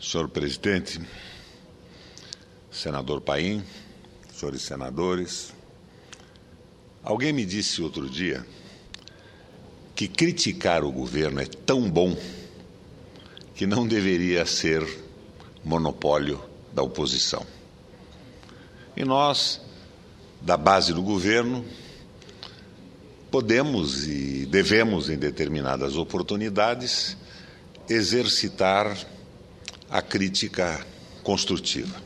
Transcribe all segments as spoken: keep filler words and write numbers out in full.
Senhor presidente, senador Paim, senhores senadores, alguém me disse outro dia que criticar o governo é tão bom que não deveria ser monopólio da oposição. E nós, da base do governo, podemos e devemos, em determinadas oportunidades, exercitar a crítica construtiva.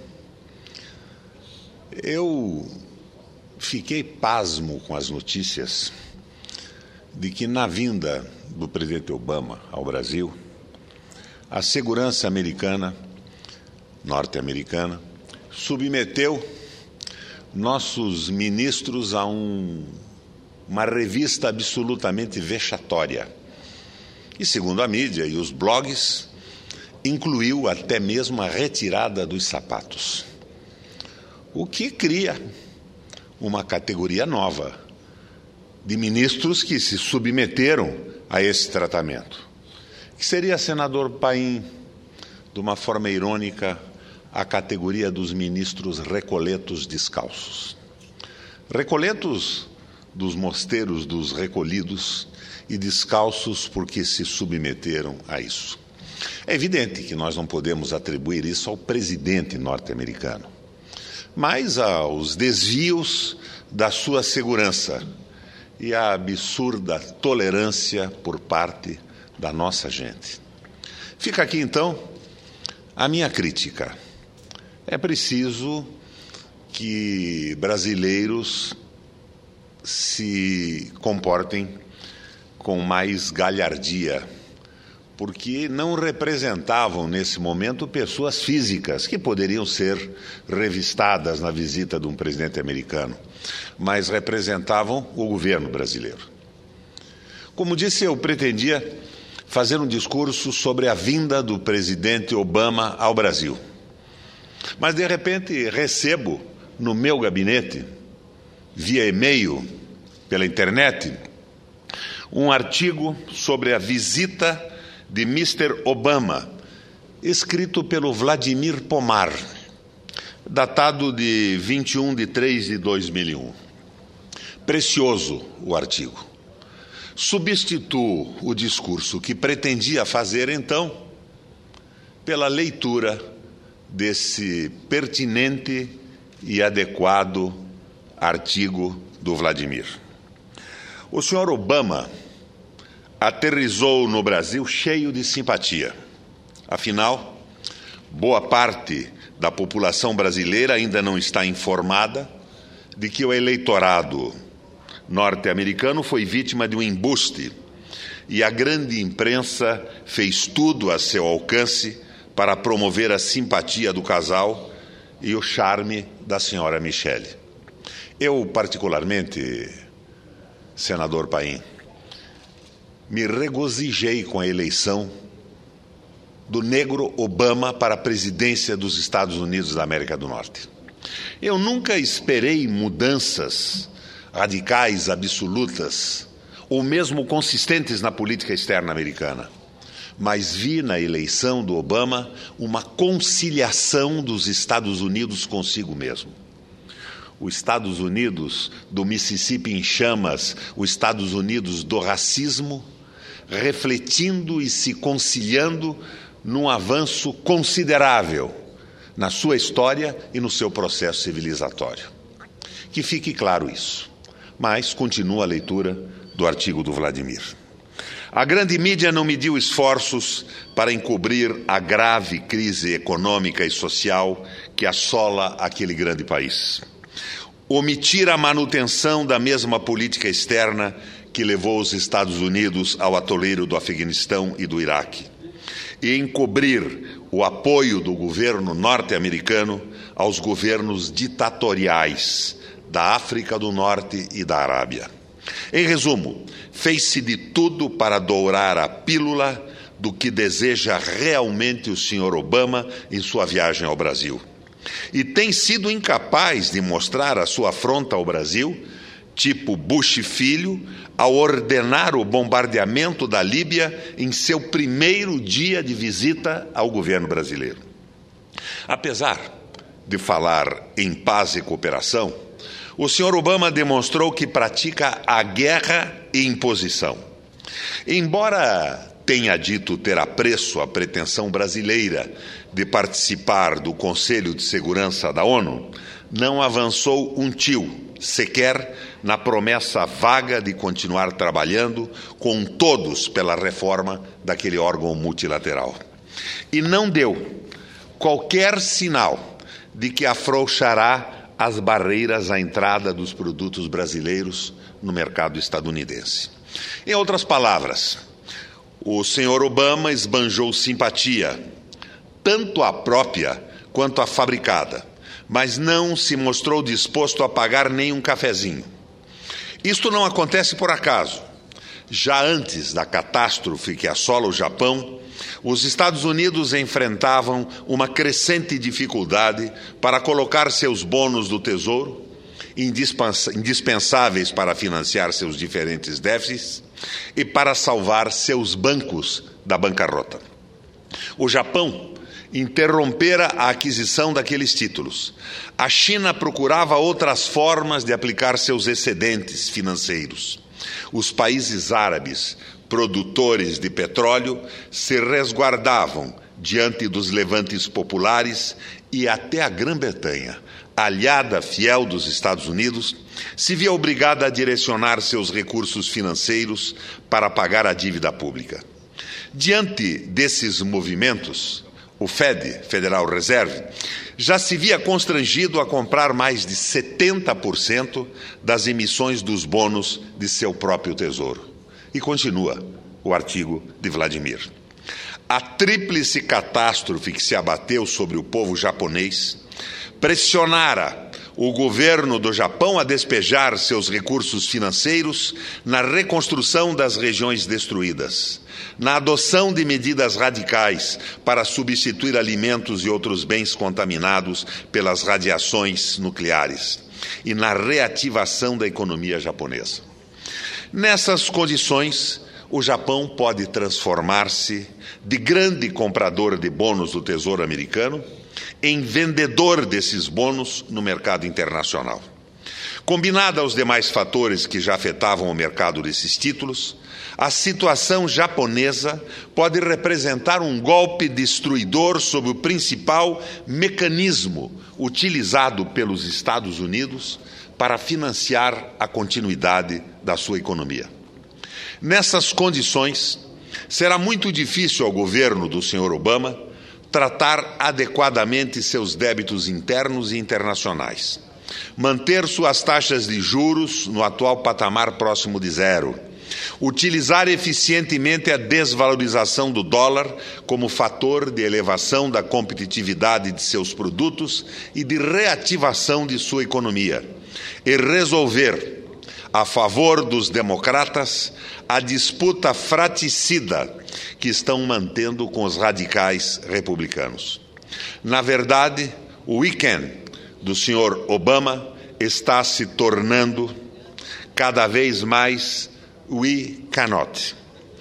Eu fiquei pasmo com as notícias de que, na vinda do presidente Obama ao Brasil, a segurança americana, norte-americana, submeteu nossos ministros a um, uma revista absolutamente vexatória. E, segundo a mídia e os blogs, incluiu até mesmo a retirada dos sapatos, o que cria uma categoria nova de ministros que se submeteram a esse tratamento, que seria, senador Paim, de uma forma irônica, a categoria dos ministros recoletos descalços. Recoletos dos mosteiros dos recolhidos e descalços porque se submeteram a isso. É evidente que nós não podemos atribuir isso ao presidente norte-americano, mas aos desvios da sua segurança e à absurda tolerância por parte da nossa gente. Fica aqui, então, a minha crítica. É preciso que brasileiros se comportem com mais galhardia, porque não representavam, nesse momento, pessoas físicas que poderiam ser revistadas na visita de um presidente americano, mas representavam o governo brasileiro. Como disse, eu pretendia fazer um discurso sobre a vinda do presidente Obama ao Brasil. Mas, de repente, recebo no meu gabinete, via e-mail, pela internet, um artigo sobre a visita de mister Obama, escrito pelo Vladimir Pomar, datado de vinte e um de três de dois mil e um. Precioso o artigo. Substituo o discurso que pretendia fazer, então, pela leitura desse pertinente e adequado artigo do Vladimir. O senhor Obama aterrissou no Brasil cheio de simpatia. Afinal, boa parte da população brasileira ainda não está informada de que o eleitorado norte-americano foi vítima de um embuste e a grande imprensa fez tudo a seu alcance para promover a simpatia do casal e o charme da senhora Michele. Eu, particularmente, senador Paim, me regozijei com a eleição do negro Obama para a presidência dos Estados Unidos da América do Norte. Eu nunca esperei mudanças radicais, absolutas, ou mesmo consistentes na política externa americana, mas vi na eleição do Obama uma conciliação dos Estados Unidos consigo mesmo. Os Estados Unidos do Mississippi em chamas, os Estados Unidos do racismo, refletindo e se conciliando num avanço considerável na sua história e no seu processo civilizatório. Que fique claro isso. Mas continua a leitura do artigo do Vladimir. A grande mídia não mediu esforços para encobrir a grave crise econômica e social que assola aquele grande país. Omitir a manutenção da mesma política externa que levou os Estados Unidos ao atoleiro do Afeganistão e do Iraque, e encobrir o apoio do governo norte-americano aos governos ditatoriais da África do Norte e da Arábia. Em resumo, fez-se de tudo para dourar a pílula do que deseja realmente o senhor Obama em sua viagem ao Brasil. E tem sido incapaz de mostrar à sua afronta ao Brasil tipo Bush filho, ao ordenar o bombardeamento da Líbia em seu primeiro dia de visita ao governo brasileiro. Apesar de falar em paz e cooperação, o senhor Obama demonstrou que pratica a guerra e imposição. Embora tenha dito ter apreço à pretensão brasileira de participar do Conselho de Segurança da ONU, não avançou um tio, sequer na promessa vaga de continuar trabalhando com todos pela reforma daquele órgão multilateral. E não deu qualquer sinal de que afrouxará as barreiras à entrada dos produtos brasileiros no mercado estadunidense. Em outras palavras, o senhor Obama esbanjou simpatia, tanto a própria quanto a fabricada, mas não se mostrou disposto a pagar nem um cafezinho. Isto não acontece por acaso. Já antes da catástrofe que assola o Japão, os Estados Unidos enfrentavam uma crescente dificuldade para colocar seus bônus do Tesouro, indispensáveis para financiar seus diferentes déficits e para salvar seus bancos da bancarrota. O Japão interrompera a aquisição daqueles títulos. A China procurava outras formas de aplicar seus excedentes financeiros. Os países árabes, produtores de petróleo, se resguardavam diante dos levantes populares e até a Grã-Bretanha, aliada fiel dos Estados Unidos, se via obrigada a direcionar seus recursos financeiros para pagar a dívida pública. Diante desses movimentos, o Fed, Federal Reserve, já se via constrangido a comprar mais de setenta por cento das emissões dos bônus de seu próprio tesouro. E continua o artigo de Vladimir. A tríplice catástrofe que se abateu sobre o povo japonês pressionara o governo do Japão a despejar seus recursos financeiros na reconstrução das regiões destruídas, na adoção de medidas radicais para substituir alimentos e outros bens contaminados pelas radiações nucleares e na reativação da economia japonesa. Nessas condições, o Japão pode transformar-se de grande comprador de bônus do Tesouro americano em vendedor desses bônus no mercado internacional. Combinada aos demais fatores que já afetavam o mercado desses títulos, a situação japonesa pode representar um golpe destruidor sobre o principal mecanismo utilizado pelos Estados Unidos para financiar a continuidade da sua economia. Nessas condições, será muito difícil ao governo do senhor Obama tratar adequadamente seus débitos internos e internacionais, manter suas taxas de juros no atual patamar próximo de zero, utilizar eficientemente a desvalorização do dólar como fator de elevação da competitividade de seus produtos e de reativação de sua economia, e resolver, a favor dos democratas, a disputa fraticida que estão mantendo com os radicais republicanos. Na verdade, o weekend do senhor Obama está se tornando cada vez mais we cannot.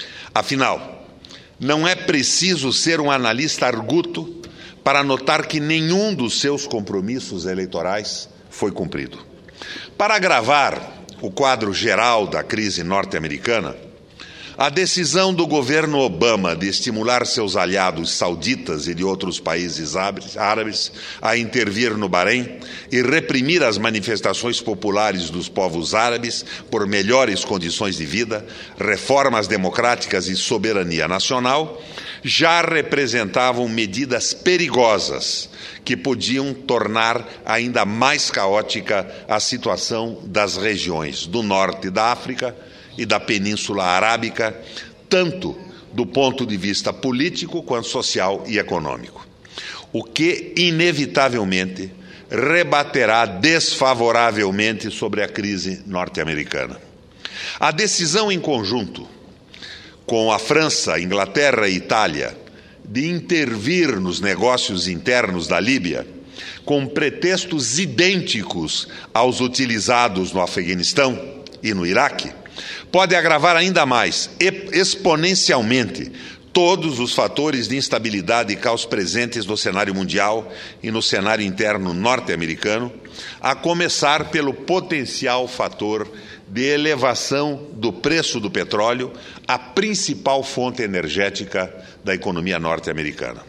Afinal, não é preciso ser um analista arguto para notar que nenhum dos seus compromissos eleitorais foi cumprido. Para agravar o quadro geral da crise norte-americana, a decisão do governo Obama de estimular seus aliados sauditas e de outros países árabes a intervir no Bahrein e reprimir as manifestações populares dos povos árabes por melhores condições de vida, reformas democráticas e soberania nacional, já representavam medidas perigosas que podiam tornar ainda mais caótica a situação das regiões do norte da África e da Península Arábica, tanto do ponto de vista político quanto social e econômico, o que inevitavelmente rebaterá desfavoravelmente sobre a crise norte-americana. A decisão em conjunto com a França, Inglaterra e Itália de intervir nos negócios internos da Líbia, com pretextos idênticos aos utilizados no Afeganistão, e no Iraque, pode agravar ainda mais, exponencialmente, todos os fatores de instabilidade e caos presentes no cenário mundial e no cenário interno norte-americano, a começar pelo potencial fator de elevação do preço do petróleo, a principal fonte energética da economia norte-americana.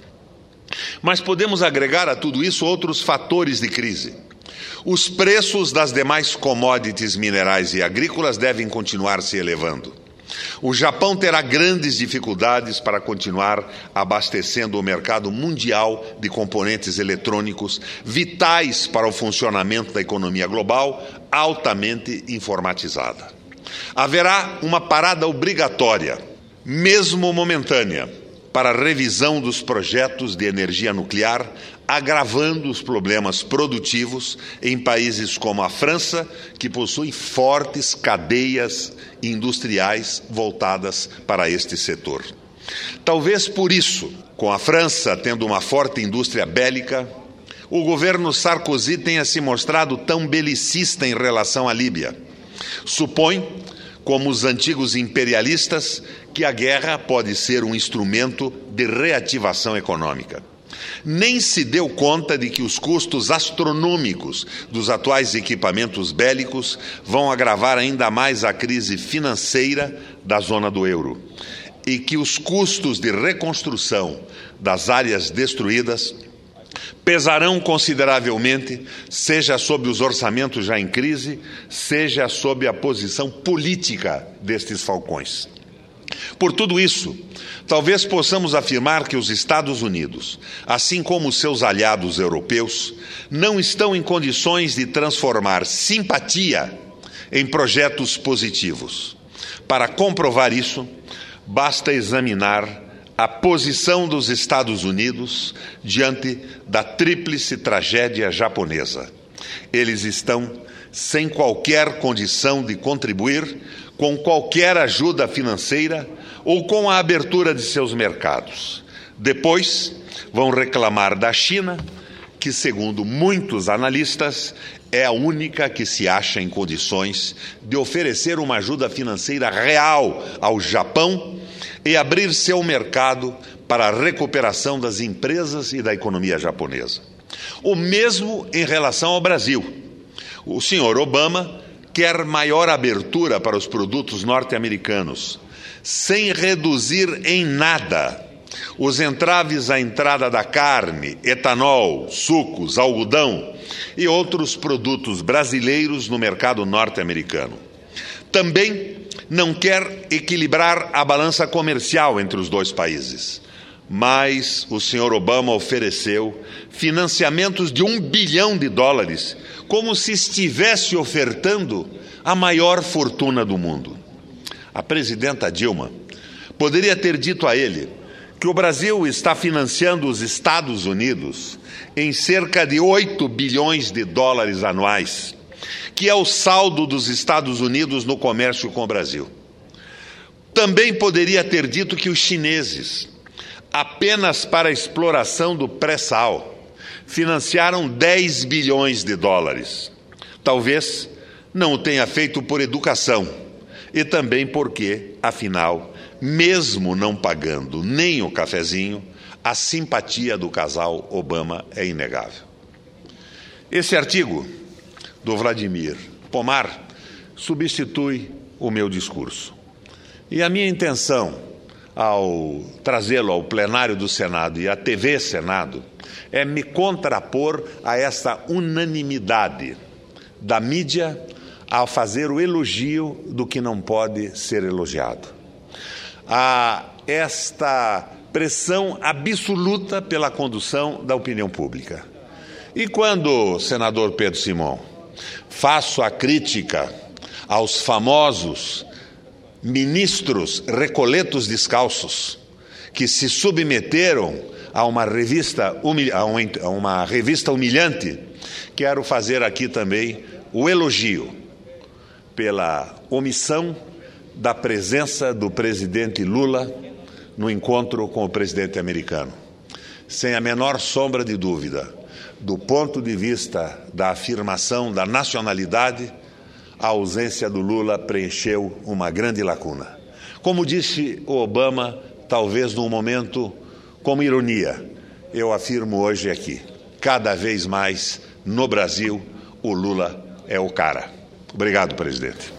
Mas podemos agregar a tudo isso outros fatores de crise. Os preços das demais commodities minerais e agrícolas devem continuar se elevando. O Japão terá grandes dificuldades para continuar abastecendo o mercado mundial de componentes eletrônicos vitais para o funcionamento da economia global, altamente informatizada. Haverá uma parada obrigatória, mesmo momentânea, para a revisão dos projetos de energia nuclear, agravando os problemas produtivos em países como a França, que possuem fortes cadeias industriais voltadas para este setor. Talvez por isso, com a França tendo uma forte indústria bélica, o governo Sarkozy tenha se mostrado tão belicista em relação à Líbia. Supõe, como os antigos imperialistas, que a guerra pode ser um instrumento de reativação econômica. Nem se deu conta de que os custos astronômicos dos atuais equipamentos bélicos vão agravar ainda mais a crise financeira da zona do euro e que os custos de reconstrução das áreas destruídas pesarão consideravelmente, seja sob os orçamentos já em crise, seja sob a posição política destes falcões. Por tudo isso, talvez possamos afirmar que os Estados Unidos, assim como seus aliados europeus, não estão em condições de transformar simpatia em projetos positivos. Para comprovar isso, basta examinar a posição dos Estados Unidos diante da tríplice tragédia japonesa. Eles estão sem qualquer condição de contribuir com qualquer ajuda financeira ou com a abertura de seus mercados. Depois, vão reclamar da China, que, segundo muitos analistas, é a única que se acha em condições de oferecer uma ajuda financeira real ao Japão e abrir seu mercado para a recuperação das empresas e da economia japonesa. O mesmo em relação ao Brasil. O senhor Obama quer maior abertura para os produtos norte-americanos, sem reduzir em nada os entraves à entrada da carne, etanol, sucos, algodão e outros produtos brasileiros no mercado norte-americano. Também não quer equilibrar a balança comercial entre os dois países, mas o senhor Obama ofereceu financiamentos de um bilhão de dólares, como se estivesse ofertando a maior fortuna do mundo. A presidenta Dilma poderia ter dito a ele que o Brasil está financiando os Estados Unidos em cerca de oito bilhões de dólares anuais, que é o saldo dos Estados Unidos no comércio com o Brasil. Também poderia ter dito que os chineses, apenas para a exploração do pré-sal, financiaram dez bilhões de dólares. Talvez não o tenha feito por educação e também porque, afinal, mesmo não pagando nem o cafezinho, a simpatia do casal Obama é inegável. Esse artigo do Vladimir Pomar substitui o meu discurso. E a minha intenção, ao trazê-lo ao plenário do Senado e à T V Senado, é me contrapor a essa unanimidade da mídia ao fazer o elogio do que não pode ser elogiado. A esta pressão absoluta pela condução da opinião pública. E quando, senador Pedro Simão, faço a crítica aos famosos ministros recoletos descalços que se submeteram a uma revista, a uma revista humilhante, quero fazer aqui também o elogio pela omissão da presença do presidente Lula no encontro com o presidente americano. Sem a menor sombra de dúvida, do ponto de vista da afirmação da nacionalidade, a ausência do Lula preencheu uma grande lacuna. Como disse o Obama, talvez num momento como ironia, eu afirmo hoje aqui, cada vez mais no Brasil, o Lula é o cara. Obrigado, presidente.